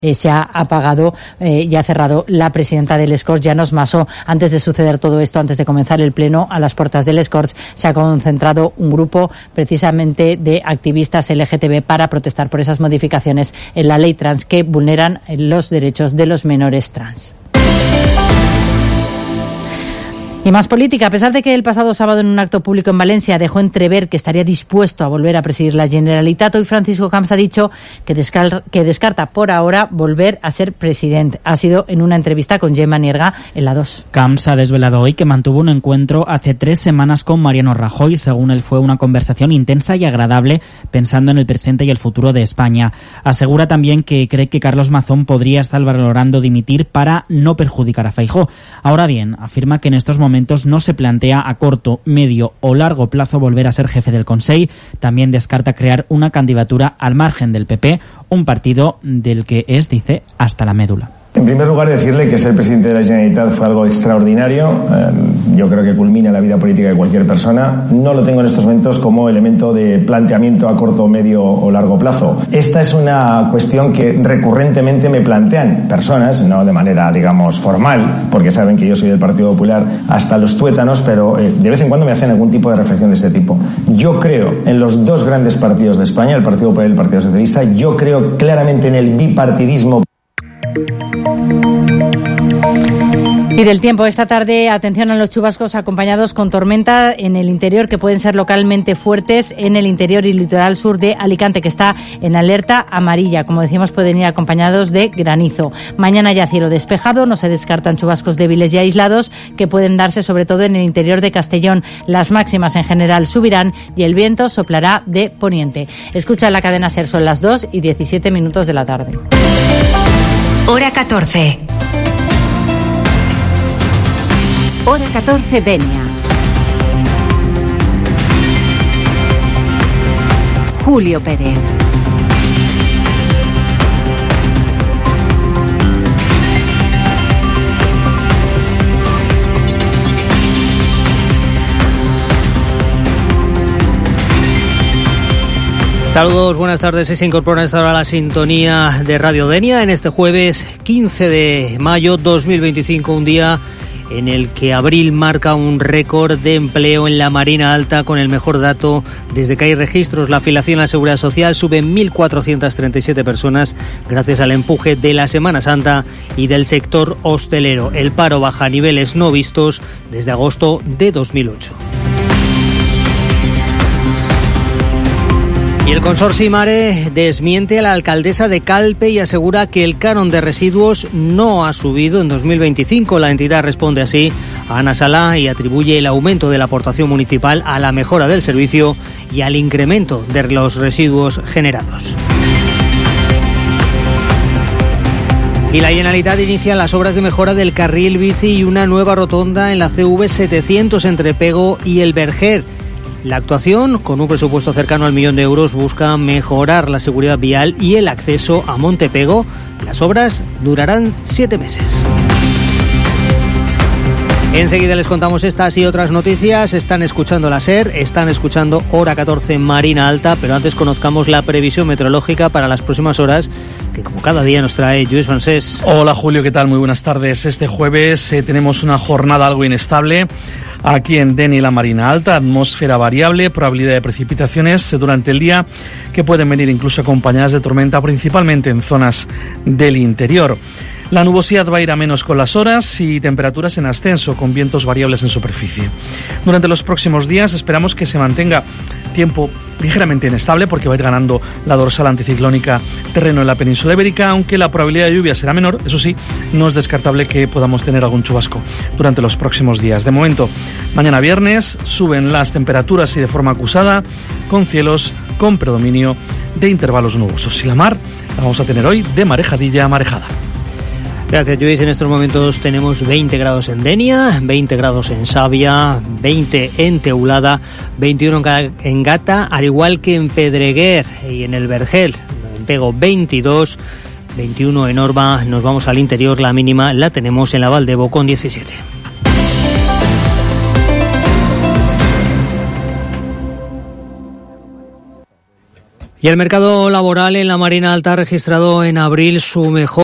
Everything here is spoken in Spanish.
Se ha apagado y ha cerrado la presidenta del Escorts, Llanos Massó. Antes de suceder todo esto, antes de comenzar el pleno, a las puertas del Escorts se ha concentrado un grupo precisamente de activistas LGTB para protestar por esas modificaciones en la ley trans que vulneran los derechos de los menores trans. Y más política. A pesar de que el pasado sábado en un acto público en Valencia dejó entrever que estaría dispuesto a volver a presidir la Generalitat, hoy Francisco Camps ha dicho que descarta por ahora volver a ser presidente. Ha sido en una entrevista con Gemma Nierga en La 2. Camps ha desvelado hoy que mantuvo un encuentro hace 3 semanas con Mariano Rajoy. Según él, fue una conversación intensa y agradable, pensando en el presente y el futuro de España. Asegura también que cree que Carlos Mazón podría estar valorando dimitir para no perjudicar a Feijóo. Ahora bien, afirma que en estos momentos no se plantea a corto, medio o largo plazo volver a ser jefe del Consell. También descarta crear una candidatura al margen del PP, un partido del que es, dice, hasta la médula. En primer lugar, decirle que ser presidente de la Generalitat fue algo extraordinario. Yo creo que culmina la vida política de cualquier persona. No lo tengo en estos momentos como elemento de planteamiento a corto, medio o largo plazo. Esta es una cuestión que recurrentemente me plantean personas, no de manera, digamos, formal, porque saben que yo soy del Partido Popular hasta los tuétanos, pero de vez en cuando me hacen algún tipo de reflexión de este tipo. Yo creo en los dos grandes partidos de España, el Partido Popular y el Partido Socialista. Yo creo claramente en el bipartidismo. Y del tiempo, esta tarde, atención a los chubascos acompañados con tormenta en el interior que pueden ser localmente fuertes en el interior y litoral sur de Alicante, que está en alerta amarilla. Como decíamos, pueden ir acompañados de granizo. Mañana ya cielo despejado, no se descartan chubascos débiles y aislados que pueden darse sobre todo en el interior de Castellón. Las máximas en general subirán y el viento soplará de poniente. Escucha la cadena SER, son las 2:17 de la tarde. Hora 14. Hora 14, Denia. Julio Pérez. Saludos, buenas tardes. Se incorpora a esta hora la sintonía de Radio Denia en este jueves 15 de mayo 2025, un día en el que abril marca un récord de empleo en la Marina Alta con el mejor dato desde que hay registros. La afiliación a la Seguridad Social sube en 1.437 personas gracias al empuje de la Semana Santa y del sector hostelero. El paro baja a niveles no vistos desde agosto de 2008. Y el Consorci Mare desmiente a la alcaldesa de Calpe y asegura que el canon de residuos no ha subido en 2025. La entidad responde así a Ana Salá y atribuye el aumento de la aportación municipal a la mejora del servicio y al incremento de los residuos generados. Y la Generalitat inicia las obras de mejora del carril bici y una nueva rotonda en la CV 700 entre Pego y el Verger. La actuación, con un presupuesto cercano al 1 millón de euros, busca mejorar la seguridad vial y el acceso a Montepego. Las obras durarán 7 meses. Enseguida les contamos estas y otras noticias. Están escuchando la SER, están escuchando Hora 14 Marina Alta, pero antes conozcamos la previsión meteorológica para las próximas horas, que como cada día nos trae Lluís Francés. Hola Julio, ¿qué tal? Muy buenas tardes. Este jueves tenemos una jornada algo inestable aquí en Denia y la Marina Alta, atmósfera variable, probabilidad de precipitaciones durante el día que pueden venir incluso acompañadas de tormenta, principalmente en zonas del interior. La nubosidad va a ir a menos con las horas y temperaturas en ascenso, con vientos variables en superficie. Durante los próximos días esperamos que se mantenga tiempo ligeramente inestable porque va a ir ganando la dorsal anticiclónica terreno en la península ibérica, aunque la probabilidad de lluvia será menor. Eso sí, no es descartable que podamos tener algún chubasco durante los próximos días. De momento, mañana viernes suben las temperaturas y de forma acusada, con cielos con predominio de intervalos nubosos. Y la mar la vamos a tener hoy de marejadilla a marejada. Gracias, Lluís. En estos momentos tenemos 20 grados en Denia, 20 grados en Savia, 20 en Teulada, 21 en Gata, al igual que en Pedreguer y en el Vergel. En Pego 22, 21 en Orba. Nos vamos al interior, la mínima la tenemos en la Valdebo con 17. Y el mercado laboral en la Marina Alta ha registrado en abril su mejor